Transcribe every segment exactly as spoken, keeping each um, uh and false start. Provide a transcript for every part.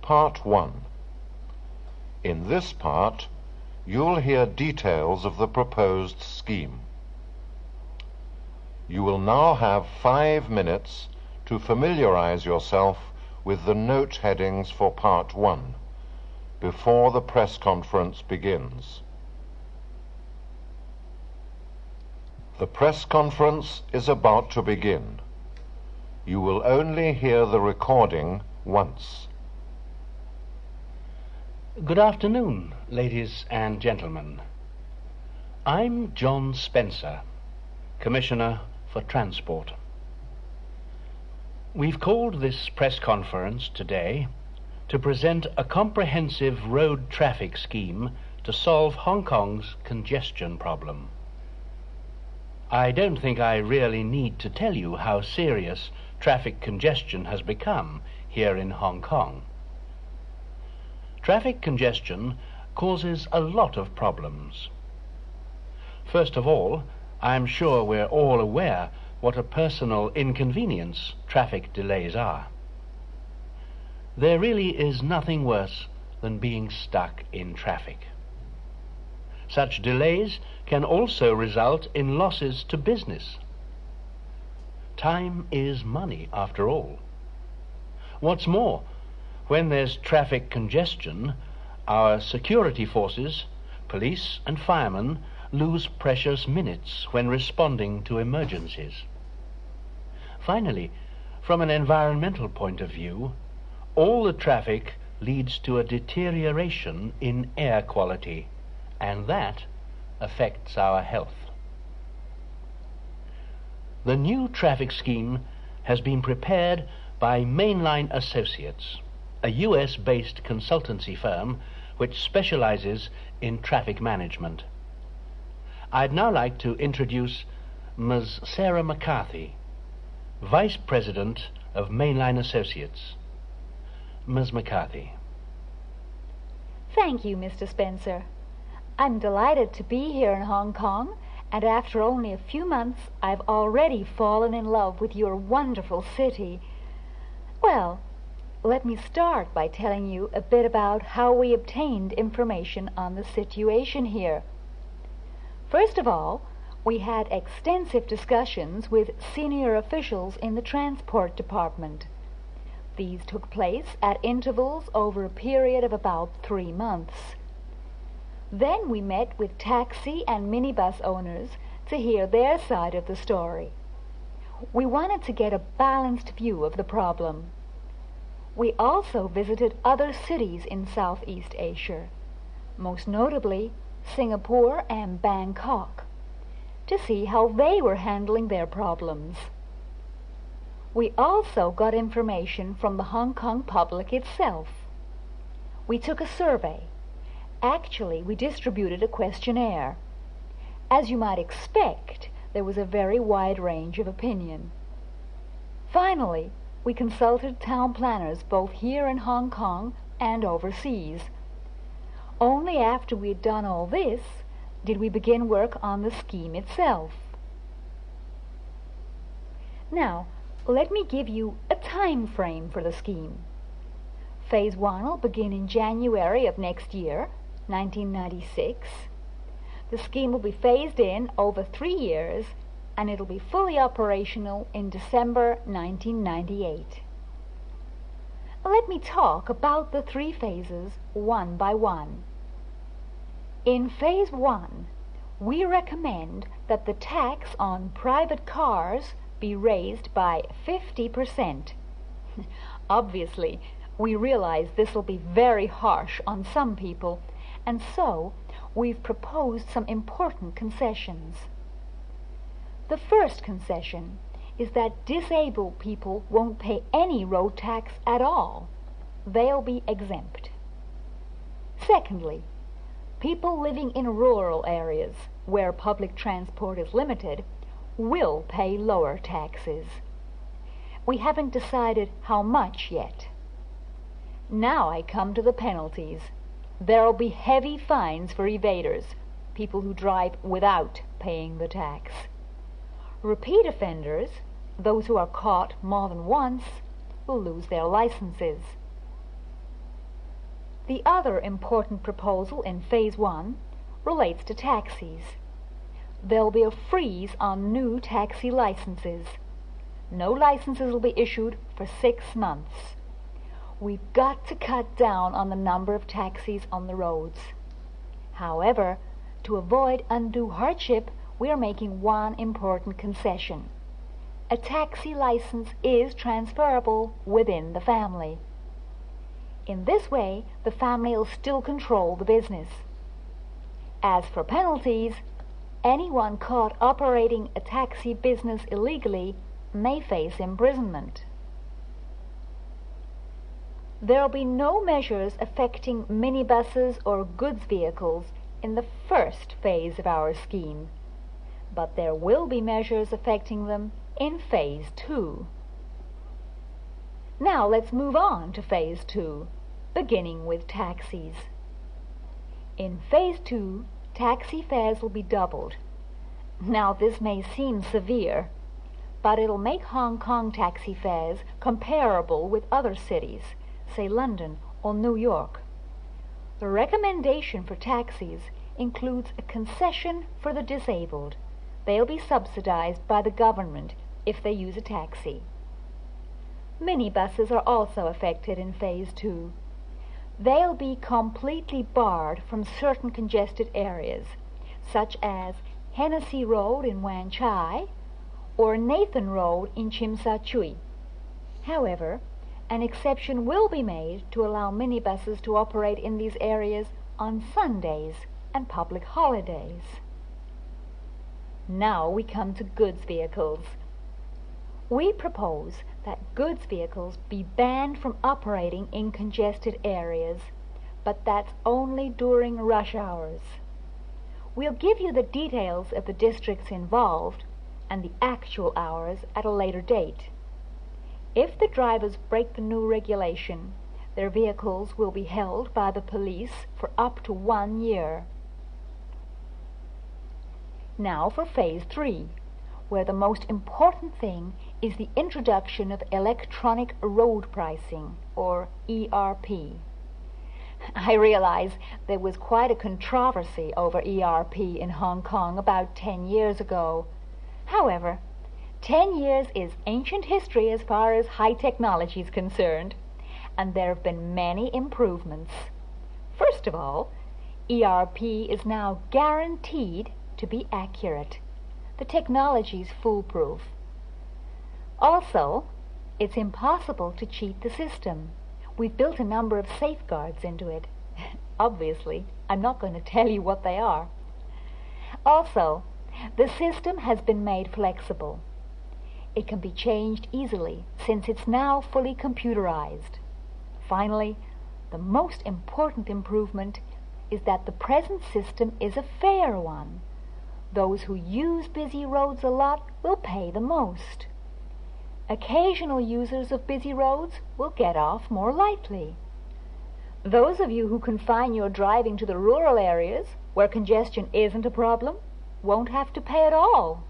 Part one. In this part, you'll hear details of the proposed scheme. You will now have five minutes to familiarize yourself with the note headings for Part one before the press conference begins. The press conference is about to begin. You will only hear the recording once. Good afternoon, ladies and gentlemen. I'm John Spencer, Commissioner for Transport. We've called this press conference today to present a comprehensive road traffic scheme to solve Hong Kong's congestion problem. I don't think I really need to tell you how serious traffic congestion has become here in Hong Kong. Traffic congestion causes a lot of problems. First of all, I'm sure we're all aware what a personal inconvenience traffic delays are. There really is nothing worse than being stuck in traffic. Such delays can also result in losses to business. Time is money, after all. What's more, when there's traffic congestion, our security forces, police and firemen, lose precious minutes when responding to emergencies. Finally, from an environmental point of view, all the traffic leads to a deterioration in air quality, and that affects our health. The new traffic scheme has been prepared by Mainline Associates, a U S-based consultancy firm which specializes in traffic management. I'd now like to introduce Miz Sarah McCarthy, Vice President of Mainline Associates. Miz McCarthy. Thank you, Mister Spencer. I'm delighted to be here in Hong Kong, and after only a few months, I've already fallen in love with your wonderful city. Well, let me start by telling you a bit about how we obtained information on the situation here. First of all, we had extensive discussions with senior officials in the Transport Department. These took place at intervals over a period of about three months. Then we met with taxi and minibus owners to hear their side of the story. We wanted to get a balanced view of the problem. We also visited other cities in Southeast Asia, most notably Singapore and Bangkok, to see how they were handling their problems. We also got information from the Hong Kong public itself. We took a survey. Actually, we distributed a questionnaire. As you might expect, there was a very wide range of opinion. Finally, we consulted town planners both here in Hong Kong and overseas. Only after we had done all this did we begin work on the scheme itself. Now, let me give you a time frame for the scheme. Phase one will begin in January of next year, nineteen ninety-six. The scheme will be phased in over three years, and it'll be fully operational in December nineteen ninety-eight. Let me talk about the three phases one by one. In phase one, we recommend that the tax on private cars be raised by fifty percent. Obviously, we realize this will be very harsh on some people, and so we've proposed some important concessions. The first concession is that disabled people won't pay any road tax at all. They'll be exempt. Secondly, people living in rural areas where public transport is limited will pay lower taxes. We haven't decided how much yet. Now I come to the penalties. There'll be heavy fines for evaders, people who drive without paying the tax. Repeat offenders, those who are caught more than once, will lose their licenses. The other important proposal in Phase one relates to taxis. There'll be a freeze on new taxi licenses. No licenses will be issued for six months. We've got to cut down on the number of taxis on the roads. However, to avoid undue hardship, we are making one important concession. A taxi license is transferable within the family. In this way, the family will still control the business. As for penalties, anyone caught operating a taxi business illegally may face imprisonment. There will be no measures affecting minibuses or goods vehicles in the first phase of our scheme, but there will be measures affecting them in Phase two. Now let's move on to Phase two, beginning with taxis. In Phase two, taxi fares will be doubled. Now this may seem severe, but it'll make Hong Kong taxi fares comparable with other cities, say London or New York. The recommendation for taxis includes a concession for the disabled. They'll be subsidized by the government if they use a taxi. Minibuses are also affected in Phase two. They'll be completely barred from certain congested areas, such as Hennessy Road in Wan Chai or Nathan Road in Chim Sa Tsui. However, an exception will be made to allow minibuses to operate in these areas on Sundays and public holidays. Now we come to goods vehicles. We propose that goods vehicles be banned from operating in congested areas, but that's only during rush hours. We'll give you the details of the districts involved and the actual hours at a later date. If the drivers break the new regulation, their vehicles will be held by the police for up to one year. Now for Phase three, where the most important thing is the introduction of electronic road pricing, or E R P. I realize there was quite a controversy over E R P in Hong Kong about ten years ago. However, ten years is ancient history as far as high technology is concerned, and there have been many improvements. First of all, E R P is now guaranteed to be accurate. The technology is foolproof. Also, it's impossible to cheat the system. We've built a number of safeguards into it. Obviously, I'm not going to tell you what they are. Also, the system has been made flexible. It can be changed easily since it's now fully computerized. Finally, the most important improvement is that the present system is a fair one. Those who use busy roads a lot will pay the most. Occasional users of busy roads will get off more lightly. Those of you who confine your driving to the rural areas, where congestion isn't a problem, won't have to pay at all.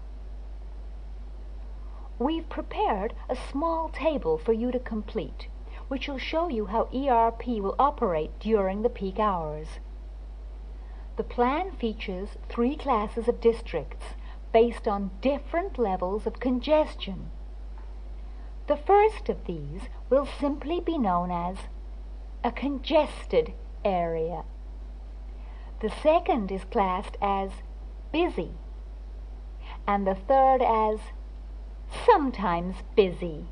We've prepared a small table for you to complete, which will show you how E R P will operate during the peak hours. The plan features three classes of districts based on different levels of congestion. The first of these will simply be known as a congested area. The second is classed as busy, and the third as sometimes busy.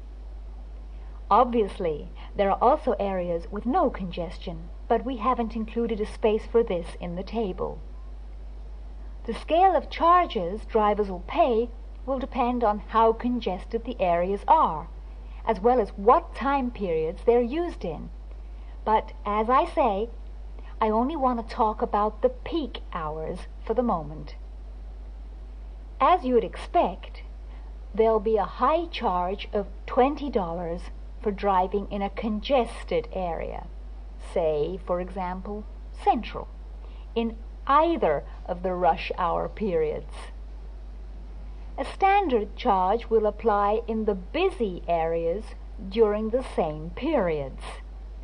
Obviously, there are also areas with no congestion, but we haven't included a space for this in the table. The scale of charges drivers will pay will depend on how congested the areas are, as well as what time periods they're used in. But as I say, I only want to talk about the peak hours for the moment. As you would expect, there'll be a high charge of twenty dollars for driving in a congested area, say, for example, Central, in either of the rush hour periods. A standard charge will apply in the busy areas during the same periods.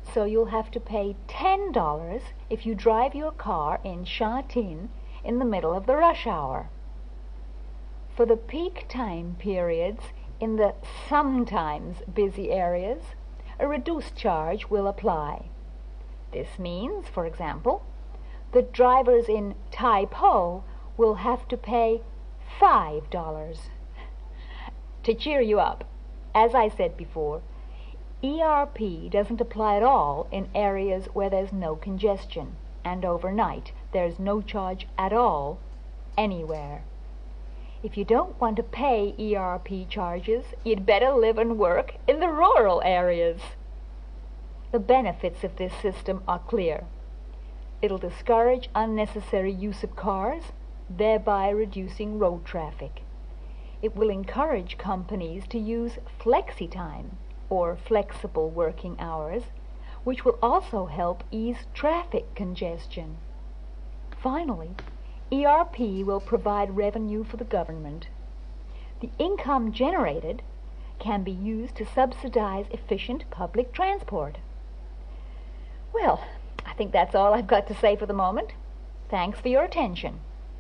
so you'll have to pay ten dollars if you drive your car in Sha Tin in the middle of the rush hour. For the peak time periods in the sometimes busy areas, a reduced charge will apply. This means, for example, that drivers in Tai Po will have to pay five dollars. To cheer you up, as I said before, E R P doesn't apply at all in areas where there's no congestion, and overnight there's no charge at all anywhere. If you don't want to pay E R P charges, you'd better live and work in the rural areas. The benefits of this system are clear. It'll discourage unnecessary use of cars, thereby reducing road traffic. It will encourage companies to use flexi-time, or flexible working hours, which will also help ease traffic congestion. Finally, E R P will provide revenue for the government. The income generated can be used to subsidize efficient public transport. Well, I think that's all I've got to say for the moment. Thanks for your attention.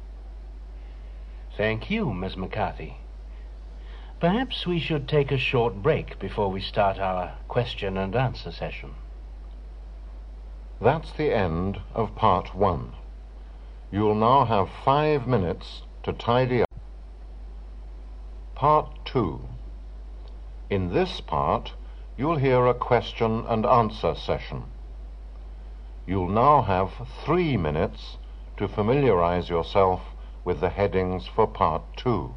Thank you, Miss McCarthy. Perhaps we should take a short break before we start our question and answer session. That's the end of part one. You'll now have five minutes to tidy up. Part two. In this part, you'll hear a question and answer session. You'll now have three minutes to familiarize yourself with the headings for part two.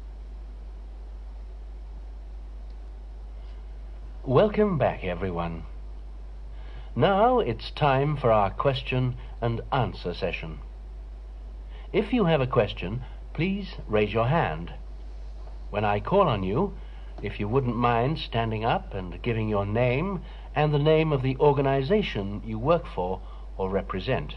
Welcome back, everyone. Now it's time for our question and answer session. If you have a question, please raise your hand. When I call on you, if you wouldn't mind standing up and giving your name and the name of the organization you work for or represent.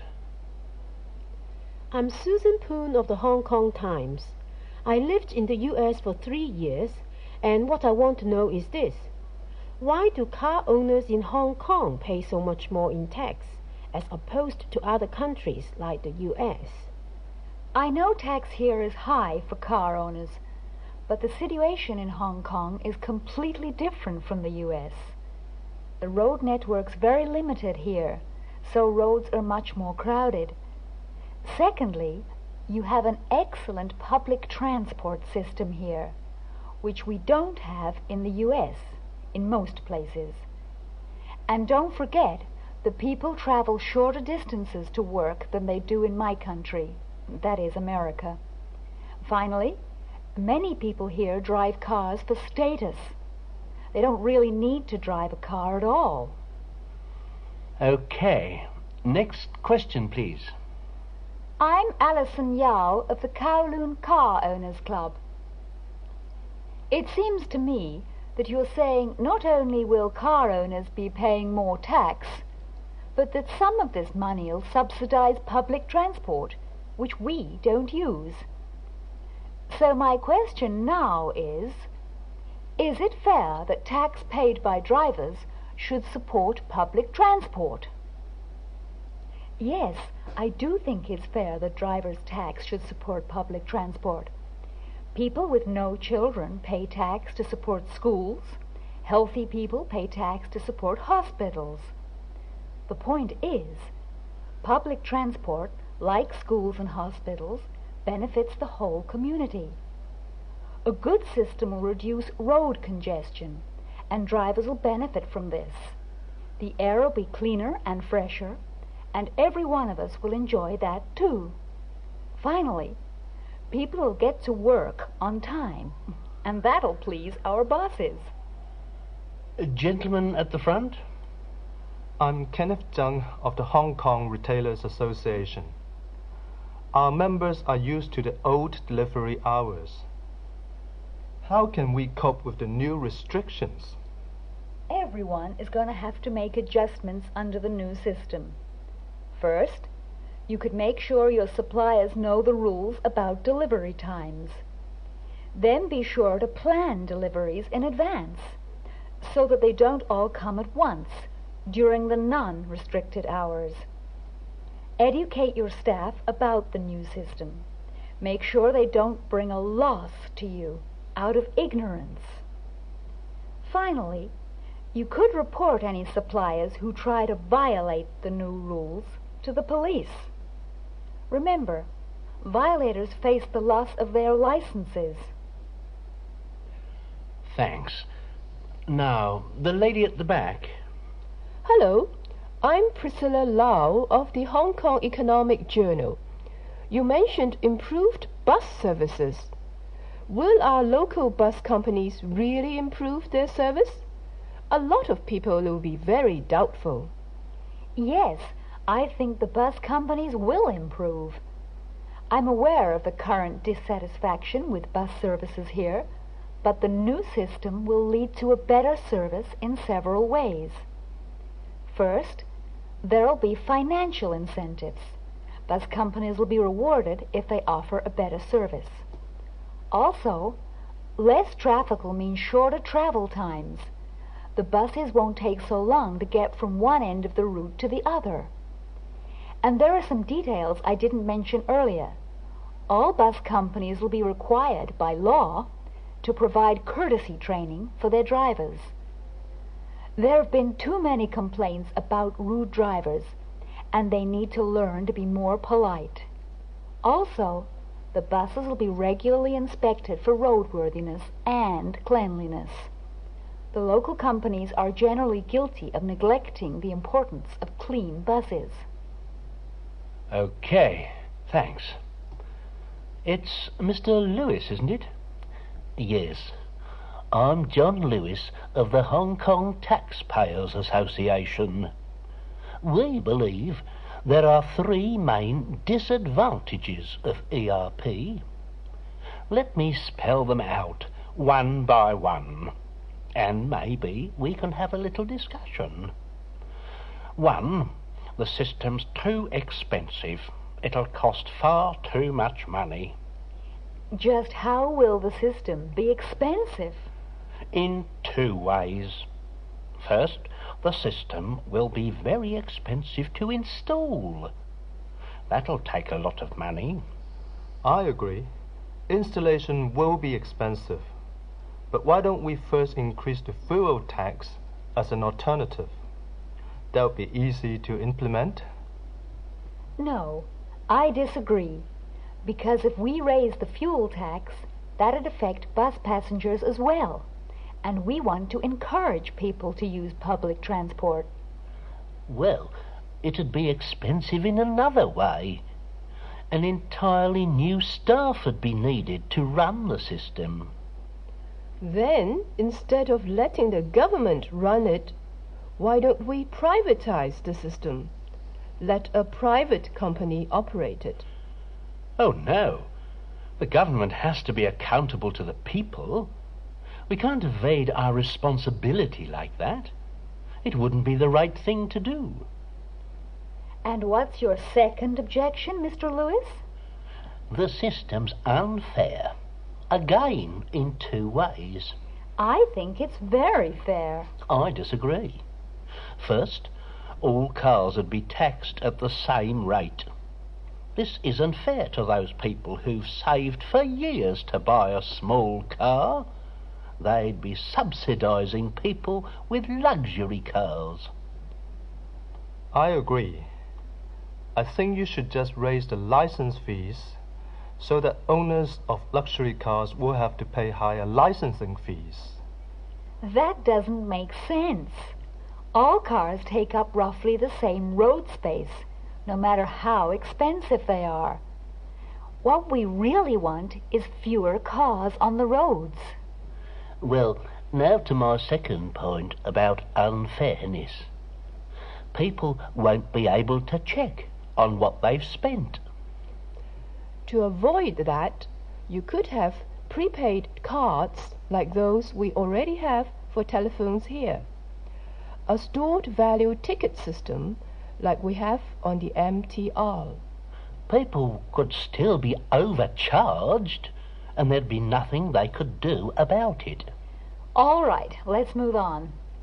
I'm Susan Poon of the Hong Kong Times. I lived in the U S for three years, and what I want to know is this. Why do car owners in Hong Kong pay so much more in tax as opposed to other countries like the U S? I know tax here is high for car owners, but the situation in Hong Kong is completely different from the U S. The road network's very limited here, so roads are much more crowded. Secondly, you have an excellent public transport system here, which we don't have in the U S in most places. And don't forget that people travel shorter distances to work than they do in my country, that is America. Finally, many people here drive cars for status. They don't really need to drive a car at all. Okay. Next question, please. I'm Alison Yao of the Kowloon Car Owners Club. It seems to me that you're saying not only will car owners be paying more tax, but that some of this money will subsidize public transport, which we don't use. So my question now is, is it fair that tax paid by drivers should support public transport? Yes, I do think it's fair that drivers' tax should support public transport. People with no children pay tax to support schools. Healthy people pay tax to support hospitals. The point is, public transport, like schools and hospitals, benefits the whole community. A good system will reduce road congestion, and drivers will benefit from this. The air will be cleaner and fresher, and every one of us will enjoy that too. Finally, people will get to work on time, and that'll please our bosses. A gentleman at the front. I'm Kenneth Zhang of the Hong Kong Retailers Association. Our members are used to the old delivery hours. How can we cope with the new restrictions? Everyone is going to have to make adjustments under the new system. First, you could make sure your suppliers know the rules about delivery times. Then be sure to plan deliveries in advance so that they don't all come at once, during the non-restricted hours. Educate your staff about the new system. Make sure they don't bring a loss to you out of ignorance. Finally, you could report any suppliers who try to violate the new rules to the police. Remember, violators face the loss of their licenses. Thanks. Now, the lady at the back. Hello, I'm Priscilla Lau of the Hong Kong Economic Journal. You mentioned improved bus services. Will our local bus companies really improve their service? A lot of people will be very doubtful. Yes, I think the bus companies will improve. I'm aware of the current dissatisfaction with bus services here, but the new system will lead to a better service in several ways. First, there'll be financial incentives. Bus companies will be rewarded if they offer a better service. Also, less traffic will mean shorter travel times. The buses won't take so long to get from one end of the route to the other. And there are some details I didn't mention earlier. All bus companies will be required by law to provide courtesy training for their drivers. There have been too many complaints about rude drivers, and they need to learn to be more polite. Also, the buses will be regularly inspected for roadworthiness and cleanliness. The local companies are generally guilty of neglecting the importance of clean buses. Okay, thanks. It's Mister Lewis, isn't it? Yes. I'm John Lewis of the Hong Kong Taxpayers Association. We believe there are three main disadvantages of E R P. Let me spell them out one by one, and maybe we can have a little discussion. One, the system's too expensive. It'll cost far too much money. Just how will the system be expensive? In two ways. First, the system will be very expensive to install. That'll take a lot of money. I agree. Installation will be expensive. But why don't we first increase the fuel tax as an alternative? That would be easy to implement. No, I disagree. Because if we raise the fuel tax, that'd affect bus passengers as well. And we want to encourage people to use public transport. Well, it'd be expensive in another way. An entirely new staff would be needed to run the system. Then, instead of letting the government run it, why don't we privatize the system? Let a private company operate it. Oh, no. The government has to be accountable to the people. We can't evade our responsibility like that. It wouldn't be the right thing to do. And what's your second objection, Mister Lewis? The system's unfair. Again, in two ways. I think it's very fair. I disagree. First, all cars would be taxed at the same rate. This isn't fair to those people who've saved for years to buy a small car. They'd be subsidising people with luxury cars. I agree. I think you should just raise the license fees so that owners of luxury cars will have to pay higher licensing fees. That doesn't make sense. All cars take up roughly the same road space, no matter how expensive they are. What we really want is fewer cars on the roads. Well, now to my second point about unfairness. People won't be able to check on what they've spent. To avoid that, you could have prepaid cards like those we already have for telephones here. A stored value ticket system like we have on the M T R. People could still be overcharged, and there'd be nothing they could do about it. All right, let's move on.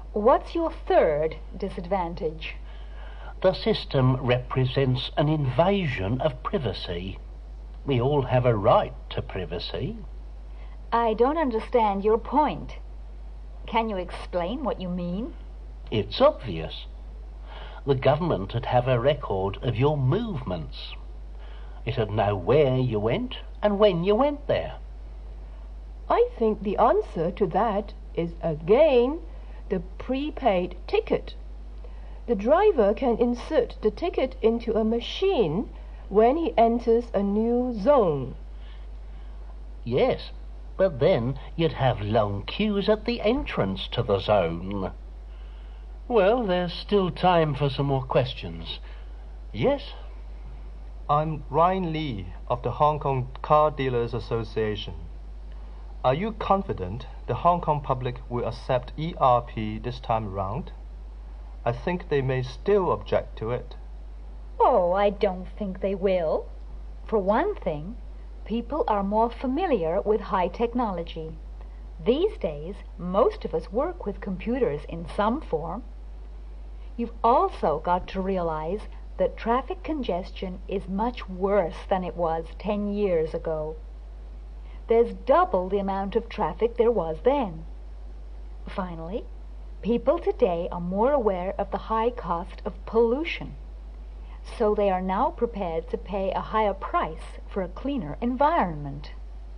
What's your third disadvantage? The system represents an invasion of privacy. We all have a right to privacy. I don't understand your point. Can you explain what you mean? It's obvious. The government would have a record of your movements. It'd know where you went and when you went there. I think the answer to that is again the prepaid ticket. The driver can insert the ticket into a machine when he enters a new zone. Yes, but then you'd have long queues at the entrance to the zone. Well, there's still time for some more questions. Yes? I'm Ryan Lee of the Hong Kong Car Dealers Association. Are you confident the Hong Kong public will accept E R P this time around? I think they may still object to it. Oh, I don't think they will. For one thing, people are more familiar with high technology. These days, most of us work with computers in some form. You've also got to realize that traffic congestion is much worse than it was ten years ago. There's double the amount of traffic there was then. Finally, people today are more aware of the high cost of pollution, so they are now prepared to pay a higher price for a cleaner environment.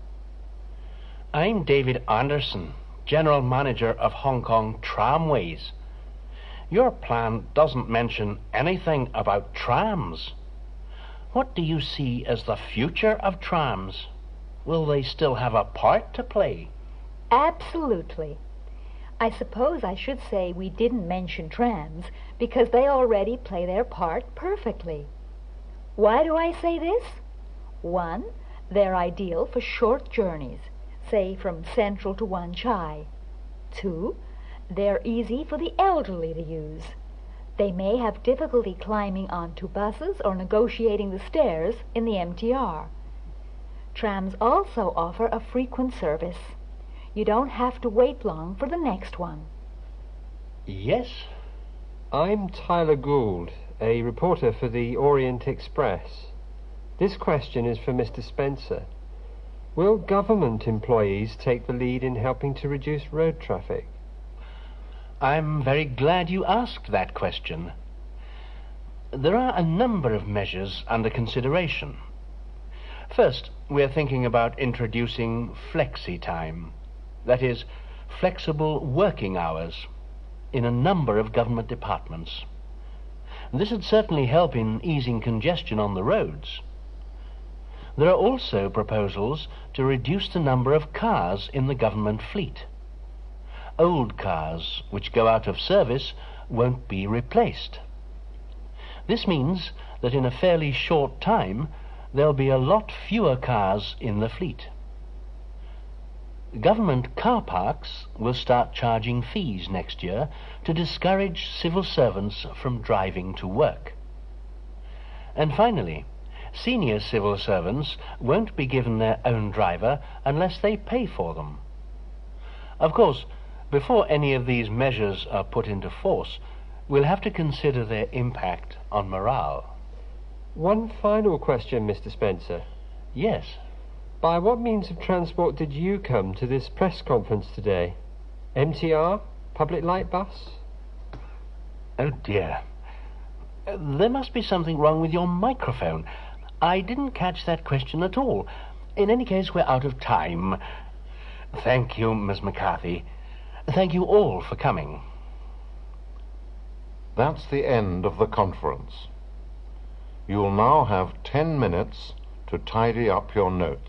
I'm David Anderson, General Manager of Hong Kong Tramways. Your plan doesn't mention anything about trams. What do you see as the future of trams? Will they still have a part to play? Absolutely. I suppose I should say we didn't mention trams because they already play their part perfectly. Why do I say this? One, they're ideal for short journeys, say from Central to Wan Chai. Two, they're easy for the elderly to use. They may have difficulty climbing onto buses or negotiating the stairs in the M T R. Trams also offer a frequent service. You don't have to wait long for the next one. Yes? I'm Tyler Gould, a reporter for the Orient Express. This question is for Mister Spencer. Will government employees take the lead in helping to reduce road traffic? I'm very glad you asked that question. There are a number of measures under consideration. First, we're thinking about introducing flexi-time, that is, flexible working hours, in a number of government departments. This would certainly help in easing congestion on the roads. There are also proposals to reduce the number of cars in the government fleet. Old cars which go out of service won't be replaced. This means that in a fairly short time there'll be a lot fewer cars in the fleet. Government car parks will start charging fees next year to discourage civil servants from driving to work. And finally, senior civil servants won't be given their own driver unless they pay for them. Of course, before any of these measures are put into force, we'll have to consider their impact on morale. One final question, Mister Spencer. Yes? By what means of transport did you come to this press conference today? M T R? Public light bus? Oh dear. Uh, there must be something wrong with your microphone. I didn't catch that question at all. In any case, we're out of time. Thank you, Miss McCarthy. Thank you all for coming. That's the end of the conference. You'll now have ten minutes to tidy up your notes.